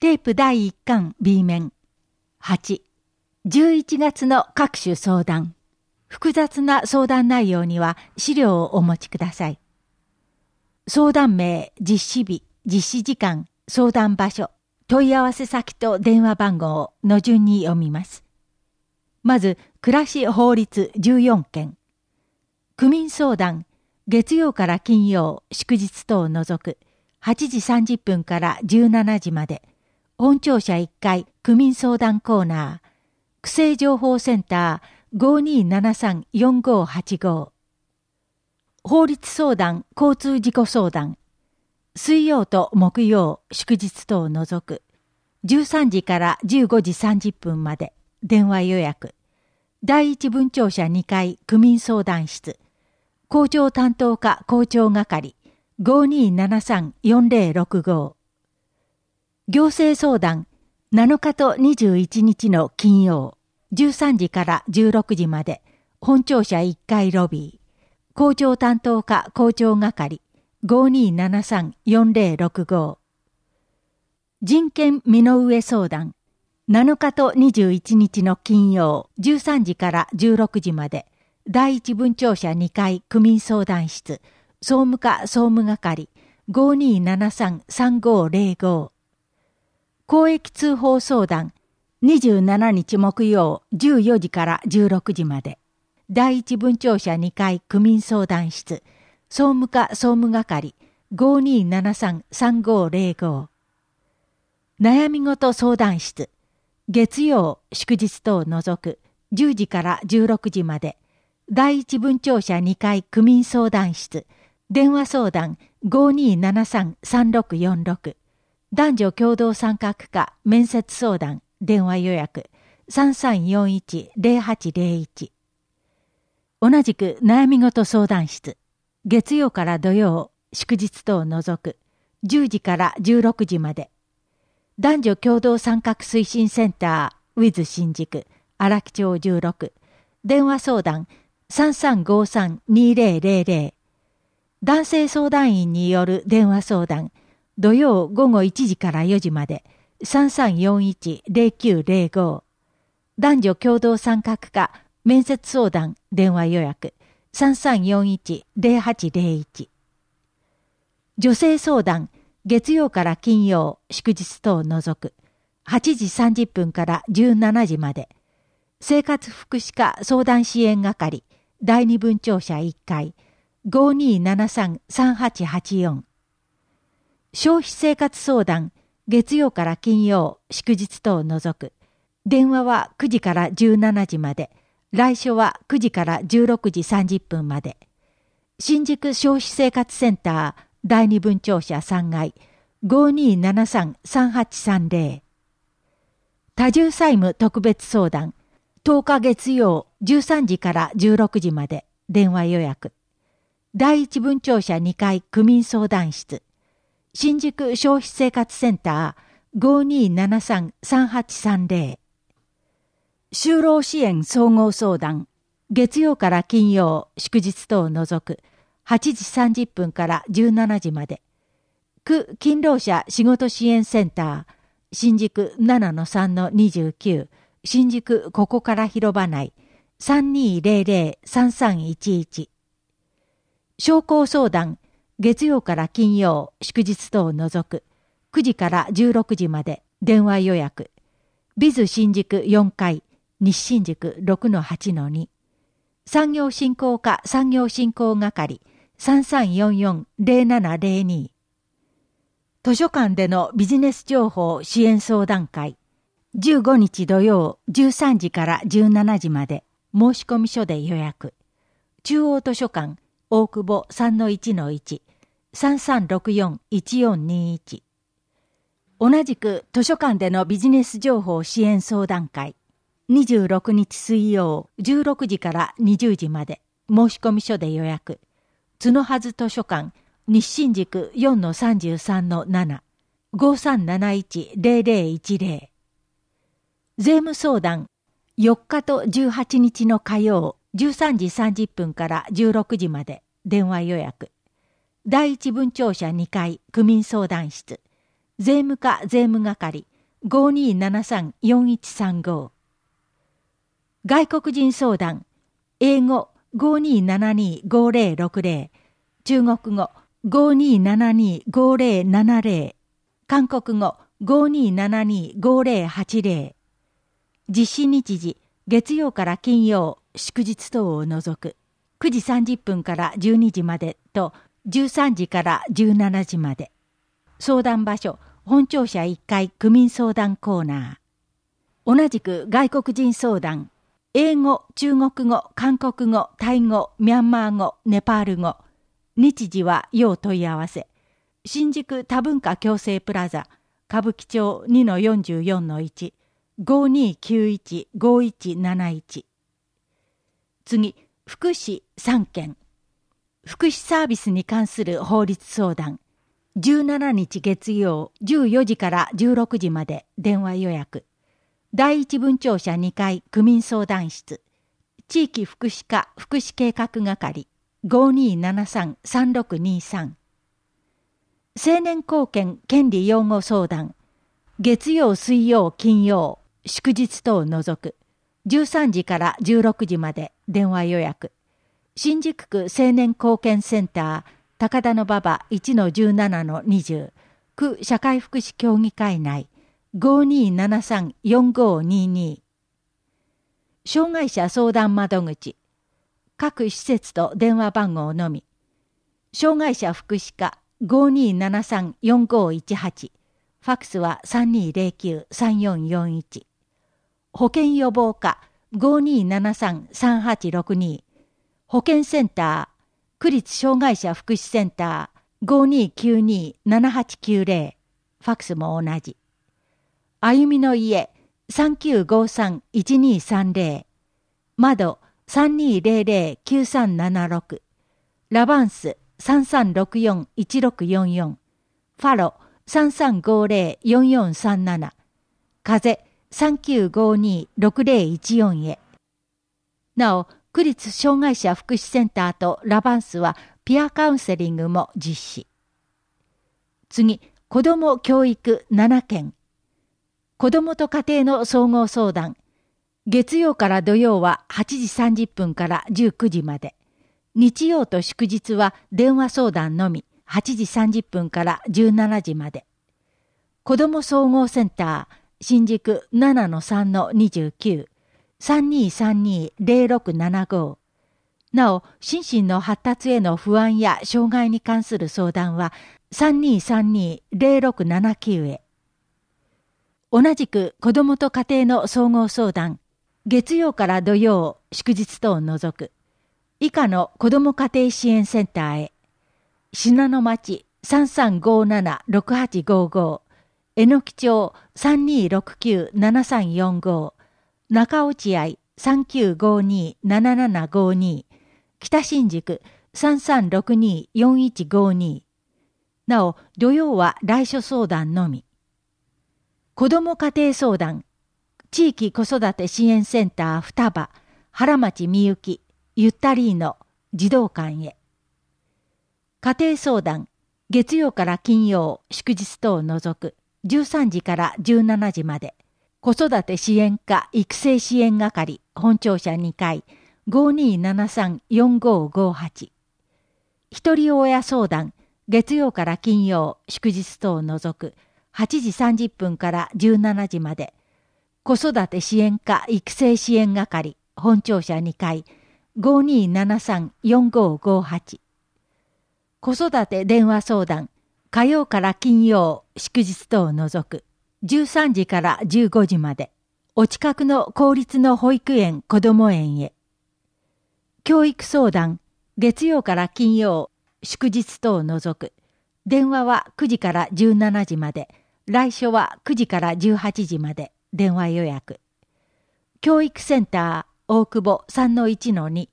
テープ第1巻 B 面。8、11月の各種相談。複雑な相談内容には資料をお持ちください。相談名、実施日、実施時間、相談場所、問い合わせ先と電話番号の順に読みます。まず、暮らし法律14件。区民相談、月曜から金曜、祝日等を除く、8時30分から17時まで、本庁舎1階区民相談コーナー、区政情報センター 5273-4585。法律相談、交通事故相談、水曜と木曜、祝日等を除く、13時から15時30分まで、電話予約。第一分庁舎2階区民相談室、校長担当課校長係 5273-4065。行政相談、7日と21日の金曜、13時から16時まで、本庁舎1階ロビー、校長担当課校長係 5273-4065。人権身の上相談、7日と21日の金曜、13時から16時まで、第一分庁舎2階区民相談室、総務課総務係 5273-3505。公益通報相談、27日木曜14時から16時まで、第一分庁舎2階区民相談室、総務課総務係 5273-3505。悩み事相談室、月曜、祝日等を除く10時から16時まで、第一分庁舎2階区民相談室、電話相談 5273-3646。男女共同参画課面接相談、電話予約 3341-0801。同じく悩み事相談室、月曜から土曜、祝日等を除く10時から16時まで、男女共同参画推進センター WITH 新宿荒木町16、電話相談 3353-2000。男性相談員による電話相談、土曜午後1時から4時まで 3341-0905。男女共同参画課面接相談電話予約 3341-0801。女性相談、月曜から金曜、祝日等を除く、8時30分から17時まで、生活福祉課相談支援係、第二分庁舎1階、5273-3884。消費生活相談、月曜から金曜、祝日等を除く、電話は9時から17時まで、来所は9時から16時30分まで、新宿消費生活センター、第二分庁舎3階 5273-3830。 多重債務特別相談、10日月曜13時から16時まで、電話予約。第一分庁舎2階区民相談室、新宿消費生活センター 5273-3830。 就労支援総合相談、月曜から金曜、祝日等を除く8時30分から17時まで、区勤労者仕事支援センター、新宿 7-3-29、新宿ここから広場内 3200-3311。商工相談、月曜から金曜、祝日等を除く9時から16時まで、電話予約。ビズ新宿4階、西新宿 6-8-2。産業振興課産業振興係 3344-0702。図書館でのビジネス情報支援相談会、15日土曜13時から17時まで、申込書で予約。中央図書館大久保 3-1-1 3364-1421。同じく図書館でのビジネス情報支援相談会、26日水曜16時から20時まで、申込書で予約。角はず図書館西新宿 4-33-7 5371-0010。税務相談、4日と18日の火曜13時30分から16時まで、電話予約。第一分庁舎2階区民相談室、税務課税務係 5273-4135。外国人相談、英語5272-5060、中国語5272-5070、韓国語5272-5080。実施日時、月曜から金曜、祝日等を除く、9時30分から12時までと、13時から17時まで。相談場所、本庁舎1階区民相談コーナー。同じく外国人相談、英語、中国語、韓国語、タイ語、ミャンマー語、ネパール語。日時は要問い合わせ。新宿多文化共生プラザ、歌舞伎町 2-44-1、5291-5171。次、福祉3件。福祉サービスに関する法律相談。17日月曜14時から16時まで電話予約。第一分庁舎2階区民相談室。地域福祉課福祉計画係 5273-3623。青年貢献権利擁護相談。月曜水曜金曜祝日等を除く。13時から16時まで電話予約。新宿区青年貢献センター高田馬場 1-17-20 区社会福祉協議会内 5273-4522。 障害者相談窓口。各施設と電話番号のみ。障害者福祉課 5273-4518。ファックスは 3209-3441。保健予防課 5273-3862。保健センター区立障害者福祉センター 5292-7890。ファックスも同じ。歩みの家 3953-1230。窓 3200-9376。ラバンス 3364-1644。ファロ 3350-4437。風 3952-6014 へ。なお、区立障害者福祉センターとラバンスはピアカウンセリングも実施。次、子ども教育7件。子どもと家庭の総合相談。月曜から土曜は8時30分から19時まで。日曜と祝日は電話相談のみ8時30分から17時まで。子ども総合センター新宿 7-3-29。3232-0675。なお、心身の発達への不安や障害に関する相談は 3232-0679 へ。同じく子どもと家庭の総合相談。月曜から土曜、祝日等を除く。以下の子ども家庭支援センターへ。信濃町 3357-6855。榎木町 3269-7345。中落合 3952-7752。北新宿 3362-4152。なお、土曜は来所相談のみ。子ども家庭相談。地域子育て支援センター双葉、原町みゆき、ゆったりーの児童館へ。家庭相談。月曜から金曜、祝日等を除く。13時から17時まで。子育て支援課育成支援係本庁舎2階 5273-4558。一人親相談。月曜から金曜、祝日等を除く。8時30分から17時まで。子育て支援課育成支援係本庁舎2階 5273-4558。子育て電話相談。火曜から金曜、祝日等を除く。13時から15時まで。お近くの公立の保育園こども園へ。教育相談。月曜から金曜、祝日等を除く。電話は9時から17時まで。来所は9時から18時まで。電話予約。教育センター大久保 3-1-2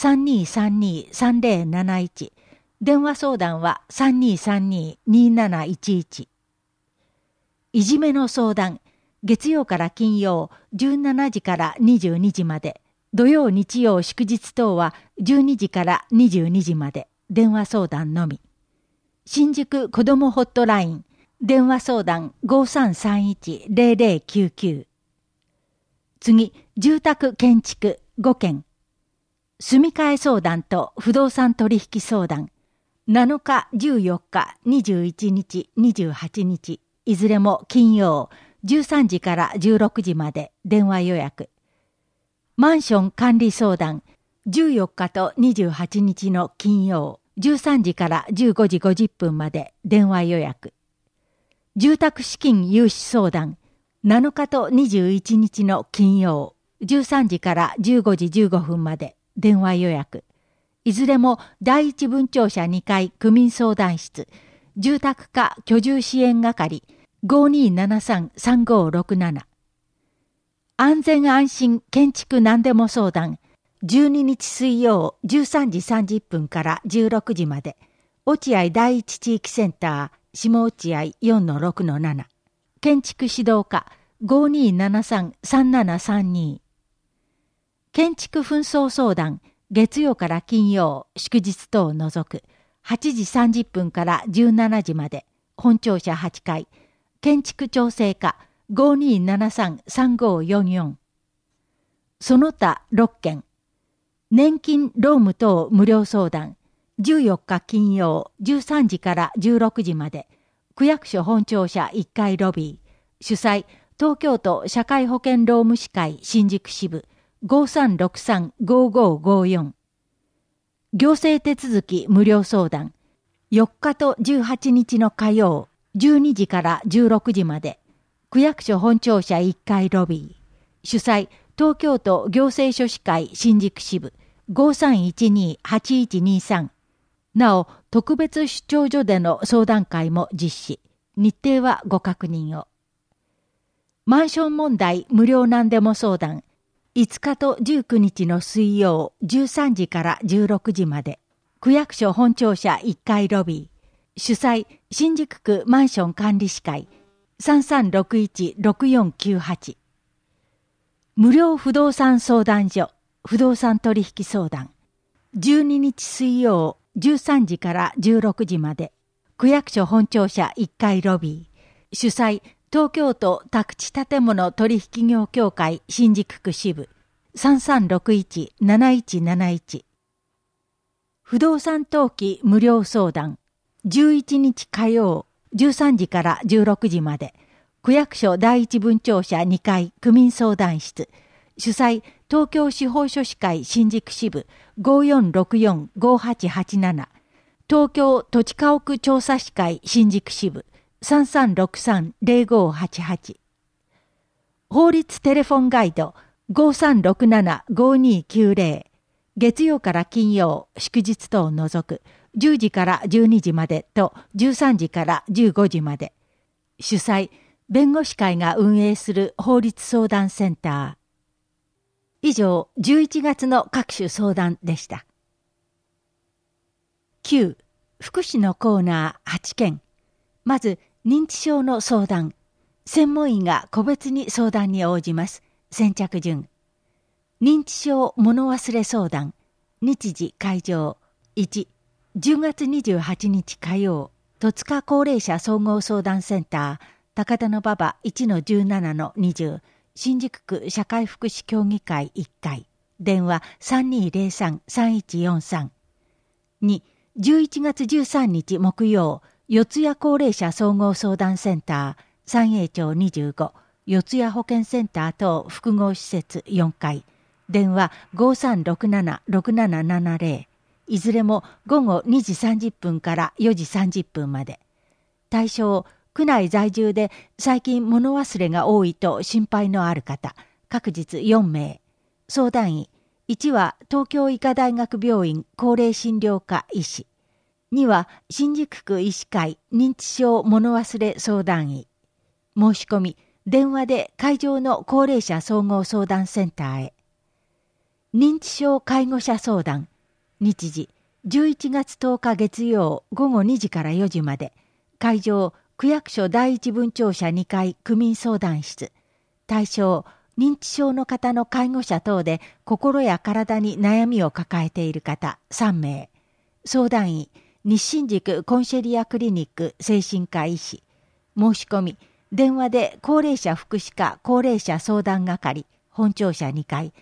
3232-3071。電話相談は 3232-2711。いじめの相談。月曜から金曜17時から22時まで。土曜日曜祝日等は12時から22時まで。電話相談のみ。新宿子どもホットライン電話相談 5331-0099。次、住宅建築5件。住み替え相談と不動産取引相談。7日、14日、21日、28日、いずれも金曜、13時から16時まで電話予約。マンション管理相談。14日と28日の金曜、13時から15時50分まで電話予約。住宅資金融資相談。7日と21日の金曜、13時から15時15分まで電話予約。いずれも第一分庁舎2階区民相談室、住宅課居住支援係 5273-3567。安全安心建築何でも相談。12日水曜13時30分から16時まで、落合第一地域センター、下落合 4-6-7。建築指導課 5273-3732。建築紛争相談、月曜から金曜、祝日等を除く、8時30分から17時まで、本庁舎8階、建築調整課 5273-3544。その他6件。年金労務等無料相談。14日金曜13時から16時まで。区役所本庁舎1階ロビー。主催、東京都社会保険労務士会新宿支部 5363-5554。行政手続き無料相談。4日と18日の火曜12時から16時まで。区役所本庁舎1階ロビー。主催、東京都行政書士会新宿支部5312-8123。なお、特別出張所での相談会も実施。日程はご確認を。マンション問題無料何でも相談。5日と19日の水曜13時から16時まで。区役所本庁舎1階ロビー。主催、新宿区マンション管理士会 3361-6498。無料不動産相談所、不動産取引相談。12日水曜13時から16時まで。区役所本庁舎1階ロビー。主催、東京都宅地建物取引業協会新宿区支部 3361-7171。不動産登記無料相談。11日火曜13時から16時まで。区役所第一分庁舎2階区民相談室。主催、東京司法書士会新宿支部 5464-5887。東京土地家屋調査士会新宿支部 3363-0588。法律テレフォンガイド 5367-5290。月曜から金曜、祝日等を除く10時から12時までと13時から15時まで。主催、弁護士会が運営する法律相談センター。以上、11月の各種相談でした。9、福祉のコーナー8件。まず、認知症の相談。専門医が個別に相談に応じます。先着順。認知症物忘れ相談。日時会場。1、10月28日火曜。戸塚高齢者総合相談センター。高田馬場 1-17-20。新宿区社会福祉協議会1階。電話 3203-3143。2、11月13日木曜、四谷高齢者総合相談センター、三栄町25、四谷保健センター等複合施設4階。電話 5367-6770。いずれも午後2時30分から4時30分まで。対象、区内在住で最近物忘れが多いと心配のある方、各日4名。相談員、1は東京医科大学病院高齢診療科医師。2は新宿区医師会認知症物忘れ相談医。申し込み、電話で会場の高齢者総合相談センターへ。認知症介護者相談。日時、11月10日月曜午後2時から4時まで。会場、区役所第一分庁舎2階区民相談室。対象、認知症の方の介護者等で心や体に悩みを抱えている方3名。相談員、日新宿コンシェリアクリニック精神科医師。 申し込み、電話で高齢者福祉課高齢者相談係本庁舎2階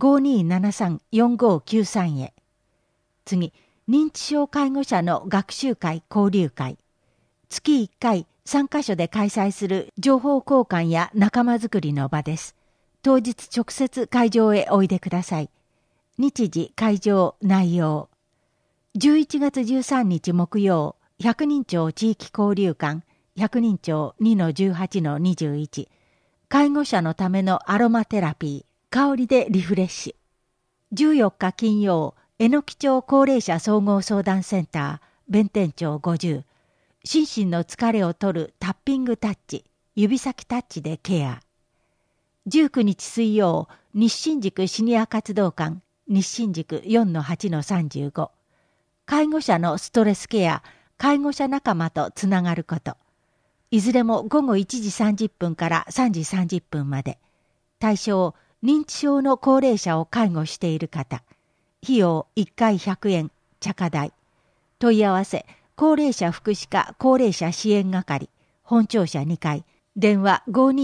5273-4593 へ。次、認知症介護者の学習会交流会。月1回3カ所で開催する情報交換や仲間づくりの場です。当日直接会場へおいでください。日時、会場、内容。11月13日木曜、百人町地域交流館、百人町 2-18-21。介護者のためのアロマテラピー、香りでリフレッシュ。14日金曜、榎木町高齢者総合相談センター、弁天町50。心身の疲れを取るタッピングタッチ、指先タッチでケア。19日水曜、日新宿シニア活動館、日新宿 4-8-35。介護者のストレスケア、介護者仲間とつながること。いずれも午後1時30分から3時30分まで。対象、認知症の高齢者を介護している方。費用1回100円、茶化代。問い合わせ、高齢者福祉課高齢者支援係、本庁舎2階、電話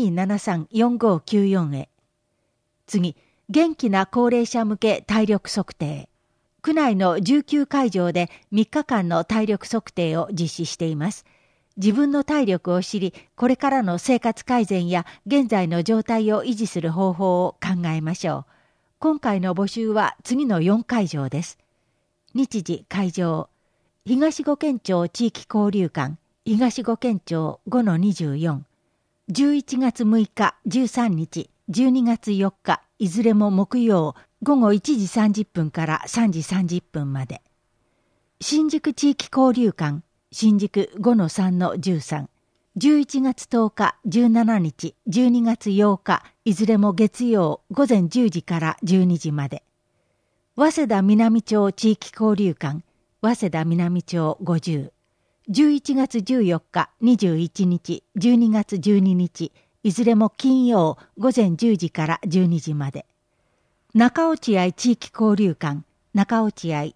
5273-4594 へ。次、元気な高齢者向け体力測定。区内の19会場で3日間の体力測定を実施しています。自分の体力を知り、これからの生活改善や現在の状態を維持する方法を考えましょう。今回の募集は次の4会場です。日時、会場。東五軒町地域交流館、東五軒町 5-24。11月6日、13日、12月4日、いずれも木曜、午後1時30分から3時30分まで。新宿地域交流館、新宿 5-3-13。11月10日、17日、12月8日、いずれも月曜、午前10時から12時まで。早稲田南町地域交流館、早稲田南町50。11月14日、21日、12月12日、いずれも金曜、午前10時から12時まで。中落合地域交流館、中落合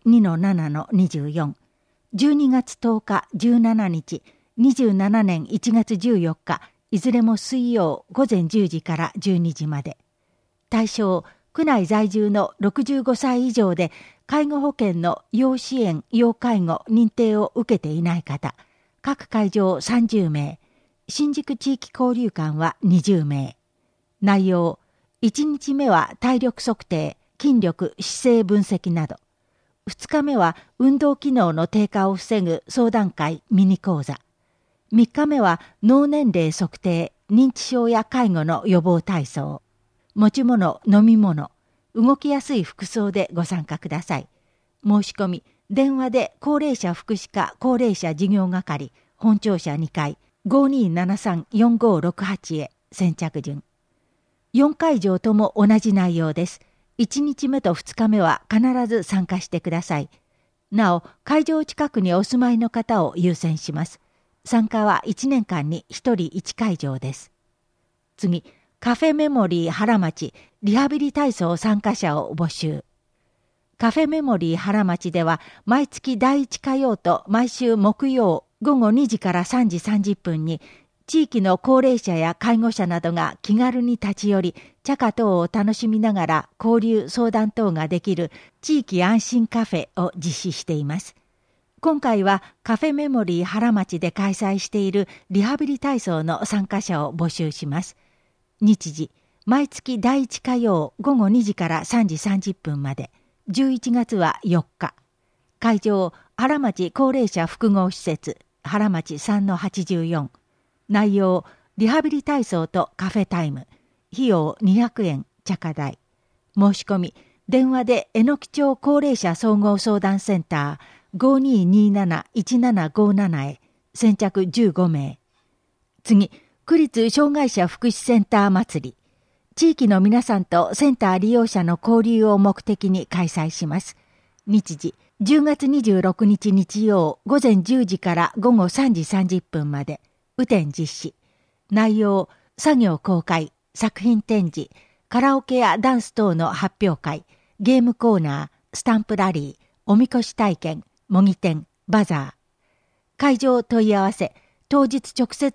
2-7-24。12月10日、17日、27年1月14日、いずれも水曜、午前10時から12時まで。対象、区内在住の65歳以上で、介護保険の要支援・要介護認定を受けていない方、各会場30名、新宿地域交流館は20名。内容、1日目は体力測定、筋力・姿勢分析など。2日目は運動機能の低下を防ぐ相談会ミニ講座。3日目は脳年齢測定、認知症や介護の予防体操。持ち物、飲み物、動きやすい服装でご参加ください。申し込み、電話で高齢者福祉課高齢者事業係、本庁舎2階、5273-4568 へ先着順。4会場とも同じ内容です。1日目と2日目は必ず参加してください。なお、会場近くにお住まいの方を優先します。参加は1年間に1人1会場です。次、カフェメモリー原町リハビリ体操参加者を募集。カフェメモリー原町では毎月第1火曜と毎週木曜午後2時から3時30分に地域の高齢者や介護者などが気軽に立ち寄り、茶花等を楽しみながら交流相談等ができる地域安心カフェを実施しています。今回はカフェメモリー原町で開催しているリハビリ体操の参加者を募集します。日時、毎月第1火曜午後2時から3時30分まで、11月は4日。会場、原町高齢者複合施設、原町 3-84。内容、リハビリ体操とカフェタイム。費用200円、茶化代。申し込み、電話で榎木町高齢者総合相談センター 5227-1757 へ、先着15名。次、区立障害者福祉センター祭り。地域の皆さんとセンター利用者の交流を目的に開催します。日時、10月26日日曜午前10時から午後3時30分まで。雨天実施。内容、作業公開、作品展示、カラオケやダンス等の発表会、ゲームコーナー、スタンプラリー、おみこし体験、模擬店、バザー。会場問い合わせ、当日直接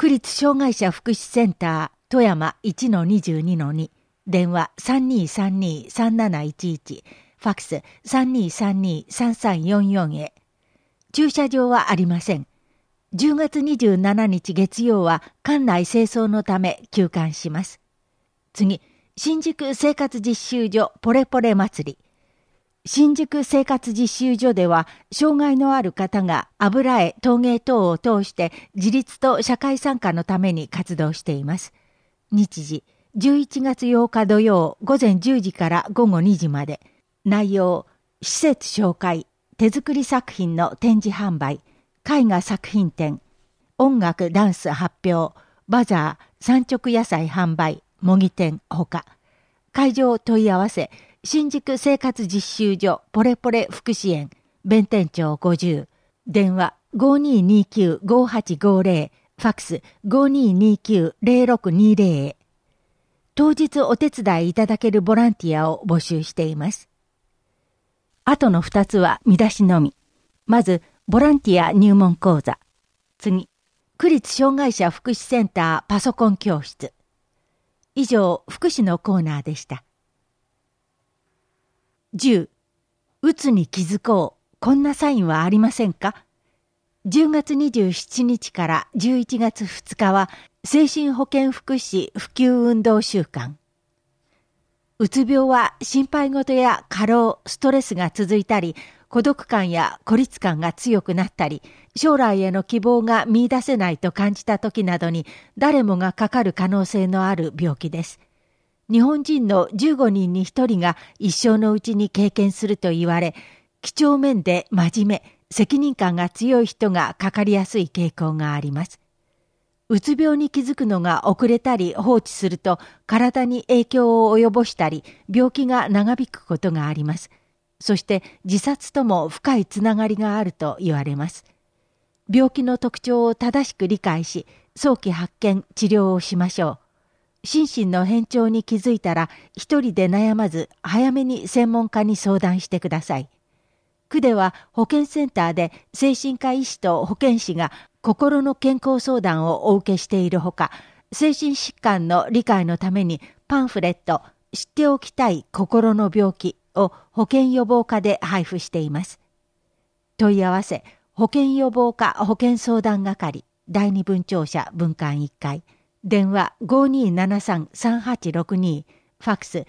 区立障害者福祉センター富山 1-22-2、電話 3232-3711、ファックス 3232-3344 へ。駐車場はありません。10月27日月曜は館内清掃のため休館します。次、新宿生活実習所ポレポレ祭り。新宿生活実習所では、障害のある方が油絵、陶芸等を通して自立と社会参加のために活動しています。日時、11月8日土曜午前10時から午後2時まで。内容、施設紹介、手作り作品の展示販売、絵画作品展、音楽ダンス発表、バザー、産直野菜販売、模擬店ほか。会場問い合わせ、新宿生活実習所ポレポレ福祉園、弁天町50、電話 5229-5850、ファックス 5229-0620 へ。当日お手伝いいただけるボランティアを募集しています。あとの2つは見出しのみ。まず、ボランティア入門講座。次、区立障害者福祉センターパソコン教室。以上、福祉のコーナーでした。10、うつに気づこう。こんなサインはありませんか？ 10 月27日から11月2日は精神保健福祉普及運動週間。うつ病は心配事や過労、ストレスが続いたり、孤独感や孤立感が強くなったり、将来への希望が見出せないと感じた時などに誰もがかかる可能性のある病気です。日本人の15人に1人が一生のうちに経験すると言われ、几帳面で真面目、責任感が強い人がかかりやすい傾向があります。うつ病に気づくのが遅れたり放置すると体に影響を及ぼしたり、病気が長引くことがあります。そして自殺とも深いつながりがあると言われます。病気の特徴を正しく理解し、早期発見、治療をしましょう。心身の変調に気づいたら一人で悩まず早めに専門家に相談してください。区では保健センターで精神科医師と保健師が心の健康相談をお受けしているほか、精神疾患の理解のためにパンフレット知っておきたい心の病気を保健予防課で配布しています。問い合わせ保健予防課保健相談係第二分庁舎分館1階、電話 5273-3862、ファックス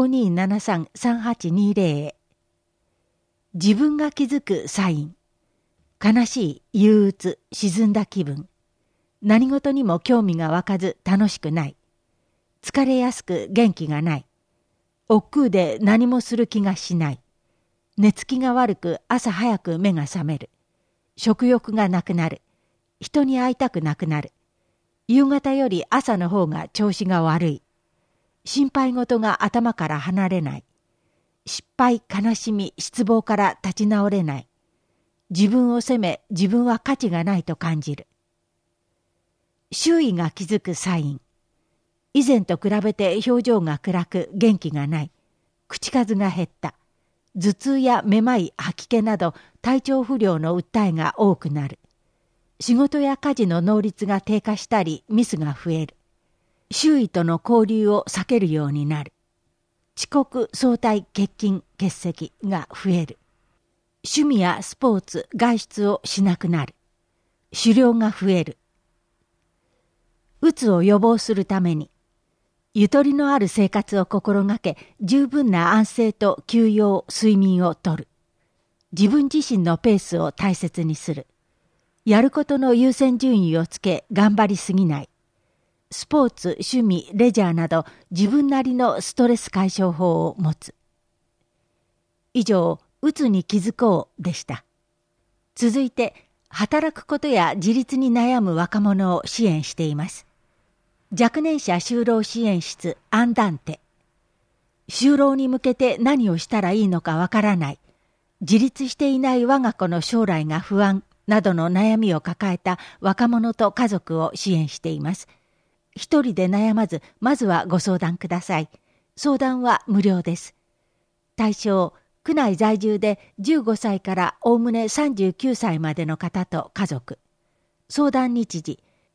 5273-3820 へ。自分が気づくサイン。悲しい、憂鬱、沈んだ気分。何事にも興味が湧かず楽しくない。疲れやすく元気がない。億劫で何もする気がしない。寝つきが悪く朝早く目が覚める。食欲がなくなる。人に会いたくなくなる。夕方より朝の方が調子が悪い。心配事が頭から離れない。失敗、悲しみ、失望から立ち直れない。自分を責め、自分は価値がないと感じる。周囲が気づくサイン。以前と比べて表情が暗く元気がない。口数が減った。頭痛やめまい、吐き気など体調不良の訴えが多くなる。仕事や家事の能率が低下したりミスが増える。周囲との交流を避けるようになる。遅刻、早退、欠勤、欠席が増える。趣味やスポーツ、外出をしなくなる。酒量が増える。うつを予防するために、ゆとりのある生活を心がけ、十分な安静と休養、睡眠をとる。自分自身のペースを大切にする。やることの優先順位をつけ頑張りすぎない。スポーツ、趣味、レジャーなど自分なりのストレス解消法を持つ。以上、うつに気づこうでした。続いて、働くことや自立に悩む若者を支援しています。若年者就労支援室アンダンテ。就労に向けて何をしたらいいのかわからない。自立していない我が子の将来が不安などの悩みを抱えた若者と家族を支援しています。一人で悩まず、まずはご相談ください。相談は無料です。対象、区内在住で15歳からおおむね39歳までの方と家族。相談日時、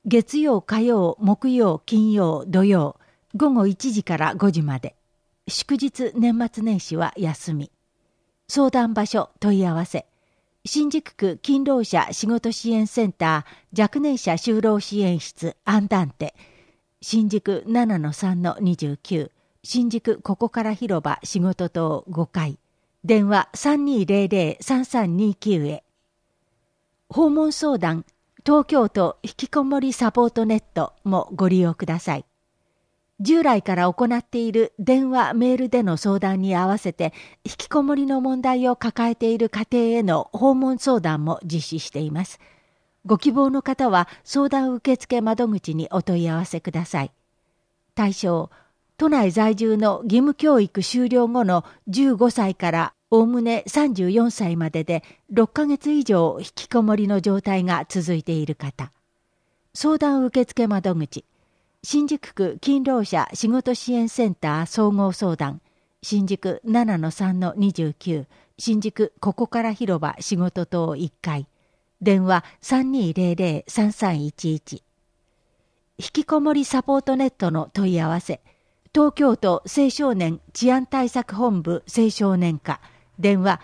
月曜、火曜、木曜、金曜、土曜、午後1時から5時まで。祝日、年末年始は休み。相談場所、問い合わせ。新宿区勤労者仕事支援センター若年者就労支援室アンダンテ。新宿 7-3-29。新宿ここから広場仕事棟5階。電話 3200-3329 へ。訪問相談、東京都ひきこもりサポートネットもご利用ください。従来から行っている電話・メールでの相談に合わせて、ひきこもりの問題を抱えている家庭への訪問相談も実施しています。ご希望の方は相談受付窓口にお問い合わせください。対象、都内在住の義務教育終了後の15歳からおおむね34歳までで6ヶ月以上ひきこもりの状態が続いている方。相談受付窓口、新宿区勤労者仕事支援センター総合相談、新宿 7-3-29、新宿ここから広場仕事棟1階、電話 3200-3311。ひきこもりサポートネットの問い合わせ、東京都青少年治安対策本部青少年課、電話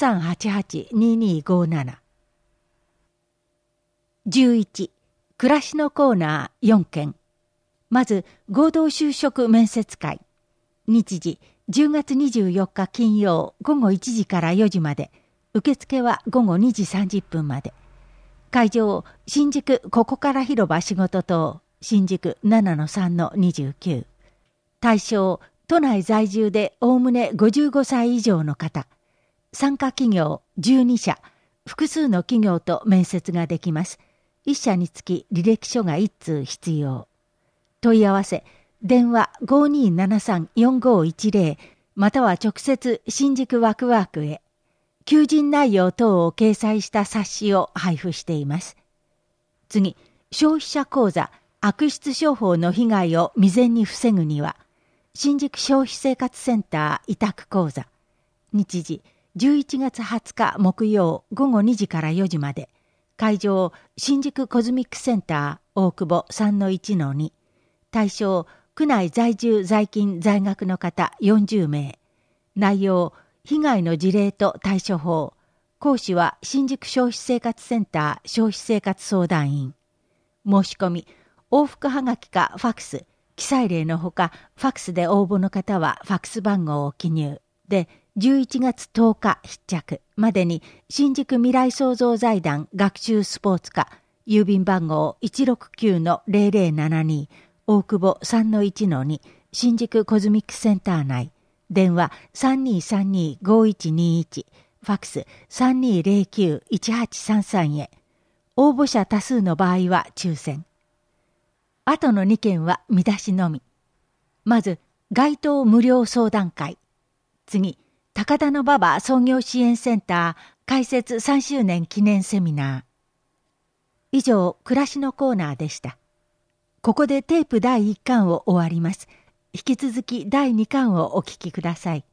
5388-2257。11、暮らしのコーナー4件。まず、合同就職面接会。日時、10月24日金曜午後1時から4時まで。受付は午後2時30分まで。会場、新宿ここから広場仕事棟、新宿 7-3-29。対象、都内在住でおおむね55歳以上の方。参加企業12社、複数の企業と面接ができます。1社につき履歴書が1通必要。問い合わせ、電話 5273-4510 または直接新宿ワクワークへ。求人内容等を掲載した冊子を配布しています。次、消費者口座、悪質商法の被害を未然に防ぐには、新宿消費生活センター委託講座。日時、11月20日木曜午後2時から4時まで。会場、新宿コズミックセンター大久保 3-1-2。対象、区内在住在勤在学の方40名。内容、被害の事例と対処法。講師は新宿消費生活センター消費生活相談員。申し込み、往復はがきかファクス、記載例のほか、ファクスで応募の方はファクス番号を記入。で、11月10日必着までに新宿未来創造財団学習スポーツ課、郵便番号 169-0072、大久保 3-1-2、新宿コズミックセンター内。電話 3232-5121、ファクス 3209-1833 へ。応募者多数の場合は抽選。あとの2件は見出しのみ。まず、街頭無料相談会。次、高田馬場創業支援センター開設3周年記念セミナー。以上、暮らしのコーナーでした。ここでテープ第1巻を終わります。引き続き第2巻をお聞きください。